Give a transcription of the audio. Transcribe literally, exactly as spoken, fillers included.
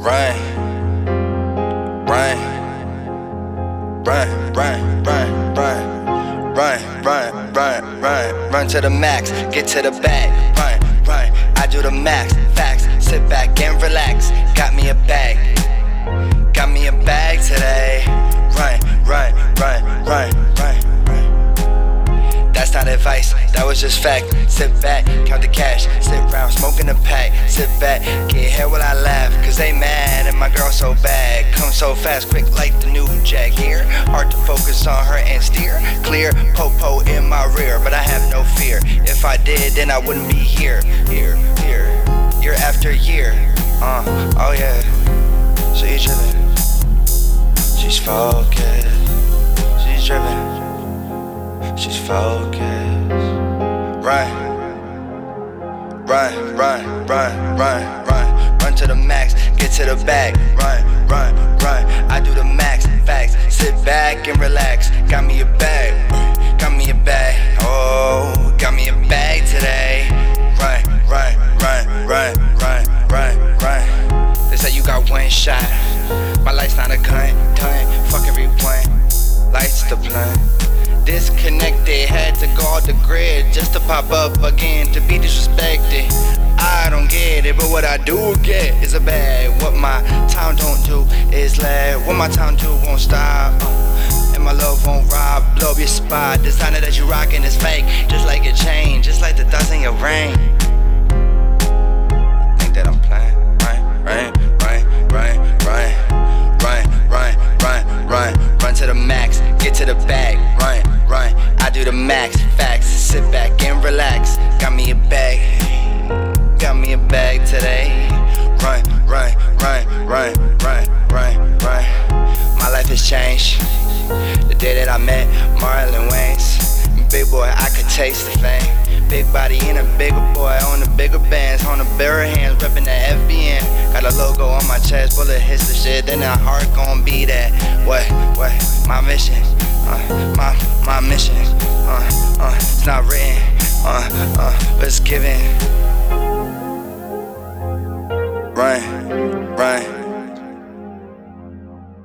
run, run, run, run, run, run, run, run, run, run, run to the max, get to the bag, run, run, I do the max, facts, sit back and relax, got me a bag, got me a bag today, run, run, run, run, run, run. That's not advice, that was just fact. Sit back, count the cash, sit round, smoking a pack. Sit back, get hair while I laugh, cause they mad and my girl so bad. Come so fast, quick like the new Jack here. Hard to focus on her and steer. Clear, popo in my rear, but I have no fear. If I did, then I wouldn't be here. Here, here, year after year. Uh, oh yeah, she's driven, she's focused, she's driven, she's focused. Run, run, run, run, run, run, run to the max, get to the bag. Run, run, run, I do the max, facts. Sit back and relax, got me a bag, got me a bag. Oh, got me a bag today. Run, run, run, run, run, run, run. They say you got one shot, my life's not a gun, done. Fuck everyone, lights the plan. Disconnected, had to go off the grid just to pop up again, to be disrespected. I don't get it, but what I do get is a bag. What my town don't do is lag. What my town do won't stop, uh, and my love won't rob. Blow up your spot, designer that you rockin' is fake, just like your chain, just like the thoughts in your brain. Think that I'm playing, right, right, right, right, right, right, right, right, right. Run to the max, get to the bag, run, run, I do the max, facts, sit back and relax, got me a bag, got me a bag today, run, run, run, run, run, run, run, my life has changed, the day that I met Marlon Wayans, big boy, I could taste the fame, big body and a bigger boy, on the bigger bands, on the bigger hands, reppin' the F B N, got a logo on my chest, bullet hits the shit, then the heart gon' be that, what, what, my mission, uh, my, my mission, uh, uh, it's not written, uh, uh, but it's given.